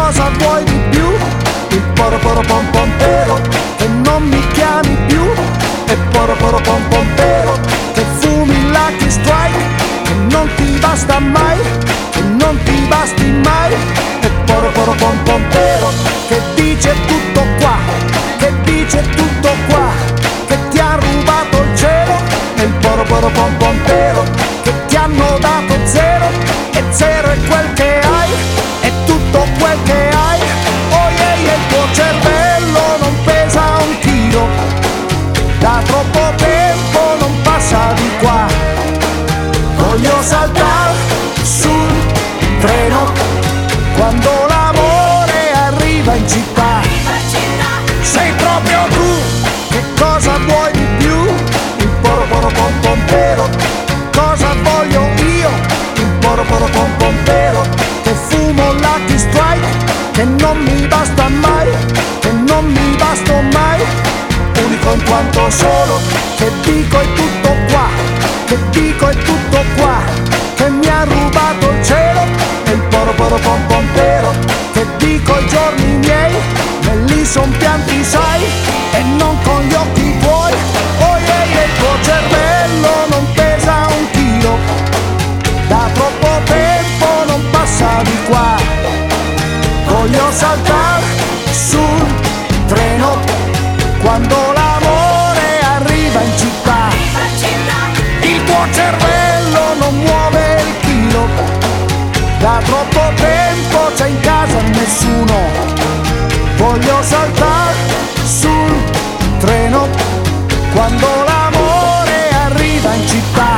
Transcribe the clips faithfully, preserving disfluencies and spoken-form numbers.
cosa vuoi di più? Il poro poro pom pompero, che non mi chiami più. E poro poro pom pompero, che fumi Lucky Strike, che non ti basta mai, che non ti basti mai. E poro poro pom pompero, che dice tutto qua, che dice tutto qua, che ti ha rubato il cielo. E il poro poro pom pompero, che ti hanno dato zero, e zero è quel che hai, è tutto quel che hai. Oh yeah, yeah, il tuo cervello non pesa un chilo, da troppo tempo non passa di qua. Voglio saltare sul treno quando l'amore arriva in città. Sei proprio tu, che cosa vuoi di più? Il poro poro pom pompero, cosa voglio io? Il poro poro pom pompero, che fumo Lucky Strike, che non mi basta mai, che non mi basto mai. Unico in quanto solo, che dico è tutto qua, che dico è tutto qua, che mi ha rubato il cielo. E il poro poro pom pompero, che dico i giorni miei, me li son pianti sai, e non con gli occhi tuoi. Oh yeah, yeah, il tuo cervello non pesa un chilo, da troppo tempo non passa di qua. Voglio saltare sul treno quando l'amore arriva in città. Il tuo cervello non muove il chilo, da troppo tempo c'è in casa nessuno. Voglio saltare sul treno quando l'amore arriva in città.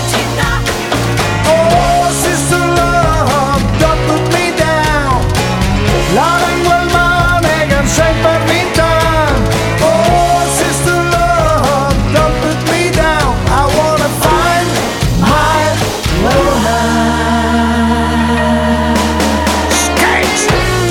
Oh sister love, don't put me down, la lingua al mare che sempre vinta. Oh sister love, don't put me down, I wanna find my woman. Skate!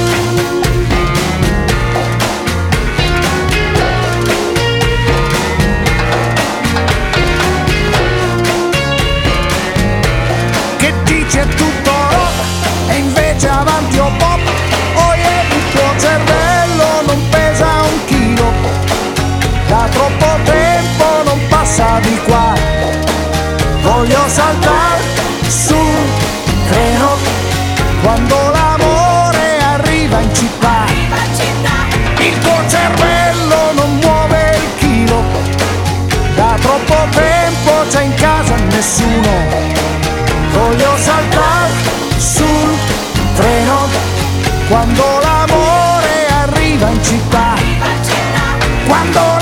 Che dice tutto rock e invece avanti o pop. Oh yeah, il tuo cervello non pesa un chilo, da troppo tempo non passa di qua. Voglio saltare sul treno quando l'amore arriva in città. Il tuo cervello non muove il chilo, da troppo tempo c'è in casa nessuno. Voglio saltare sul treno quando l'amore arriva in città. Quando